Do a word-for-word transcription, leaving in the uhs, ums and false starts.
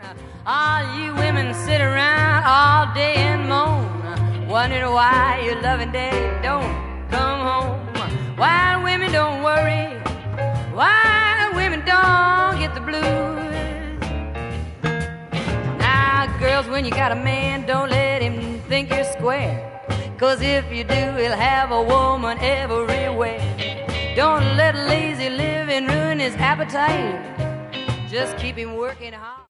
All you women sit around all day and moan, wondering why your loving daddy don't come home. Why women don't worry, why women don't get the blues. Now, girls, when you got a man, don't let him think you're square, 'cause if you do, he'll have a woman everywhere. Don't let lazy living ruin his appetite. Just keep him working hard.